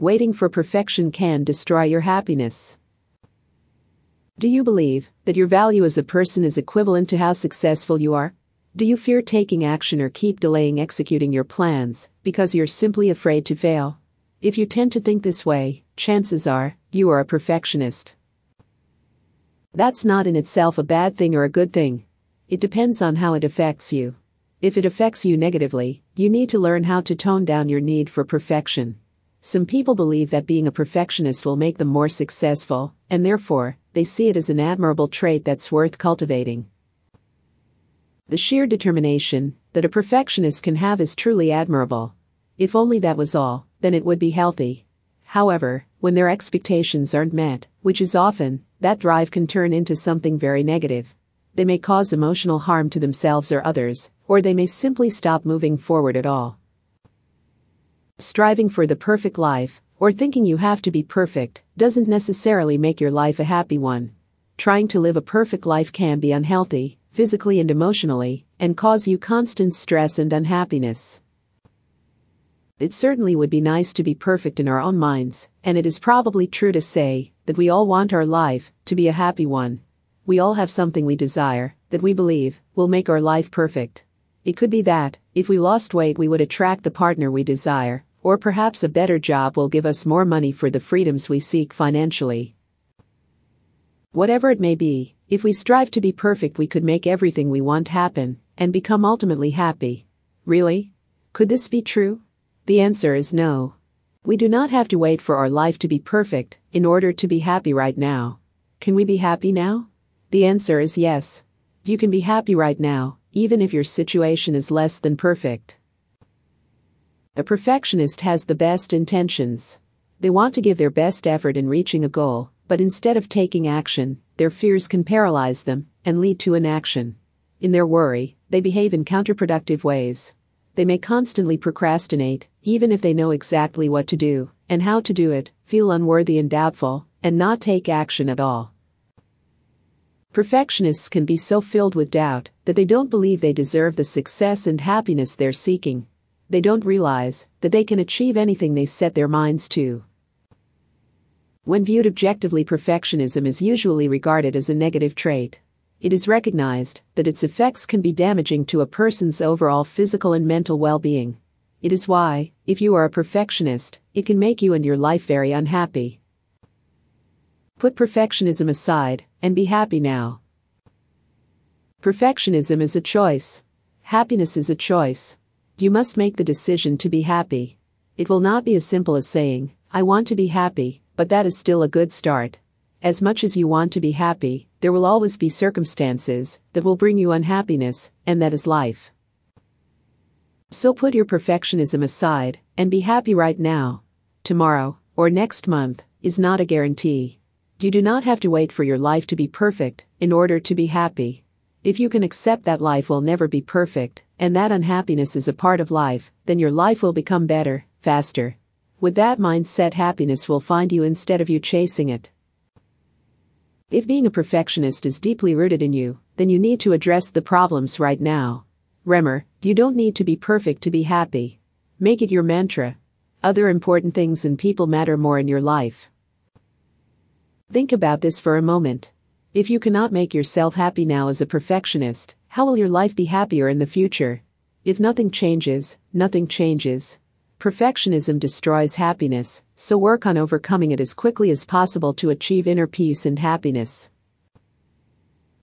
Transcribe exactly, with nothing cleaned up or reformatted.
Waiting for perfection can destroy your happiness. Do you believe that your value as a person is equivalent to how successful you are? Do you fear taking action or keep delaying executing your plans because you're simply afraid to fail? If you tend to think this way, chances are you are a perfectionist. That's not in itself a bad thing or a good thing. It depends on how it affects you. If it affects you negatively, you need to learn how to tone down your need for perfection. Some people believe that being a perfectionist will make them more successful, and therefore, they see it as an admirable trait that's worth cultivating. The sheer determination that a perfectionist can have is truly admirable. If only that was all, then it would be healthy. However, when their expectations aren't met, which is often, that drive can turn into something very negative. They may cause emotional harm to themselves or others, or they may simply stop moving forward at all. Striving for the perfect life, or thinking you have to be perfect, doesn't necessarily make your life a happy one. Trying to live a perfect life can be unhealthy, physically and emotionally, and cause you constant stress and unhappiness. It certainly would be nice to be perfect in our own minds, and it is probably true to say that we all want our life to be a happy one. We all have something we desire, that we believe will make our life perfect. It could be that, if we lost weight, we would attract the partner we desire, or perhaps a better job will give us more money for the freedoms we seek financially. Whatever it may be, if we strive to be perfect, we could make everything we want happen and become ultimately happy. Really? Could this be true? The answer is no. We do not have to wait for our life to be perfect in order to be happy right now. Can we be happy now? The answer is yes. You can be happy right now, even if your situation is less than perfect. A perfectionist has the best intentions. They want to give their best effort in reaching a goal, but instead of taking action, their fears can paralyze them and lead to inaction. In their worry, they behave in counterproductive ways. They may constantly procrastinate, even if they know exactly what to do and how to do it, feel unworthy and doubtful, and not take action at all. Perfectionists can be so filled with doubt that they don't believe they deserve the success and happiness they're seeking. They don't realize that they can achieve anything they set their minds to. When viewed objectively, perfectionism is usually regarded as a negative trait. It is recognized that its effects can be damaging to a person's overall physical and mental well-being. It is why, if you are a perfectionist, it can make you and your life very unhappy. Put perfectionism aside and be happy now. Perfectionism is a choice. Happiness is a choice. You must make the decision to be happy. It will not be as simple as saying, "I want to be happy," but that is still a good start. As much as you want to be happy, there will always be circumstances that will bring you unhappiness, and that is life. So put your perfectionism aside and be happy right now. Tomorrow, or next month, is not a guarantee. You do not have to wait for your life to be perfect in order to be happy. If you can accept that life will never be perfect, and that unhappiness is a part of life, then your life will become better, faster. With that mindset, happiness will find you instead of you chasing it. If being a perfectionist is deeply rooted in you, then you need to address the problems right now. Remember, you don't need to be perfect to be happy. Make it your mantra. Other important things and people matter more in your life. Think about this for a moment. If you cannot make yourself happy now as a perfectionist, how will your life be happier in the future? If nothing changes, nothing changes. Perfectionism destroys happiness, so work on overcoming it as quickly as possible to achieve inner peace and happiness.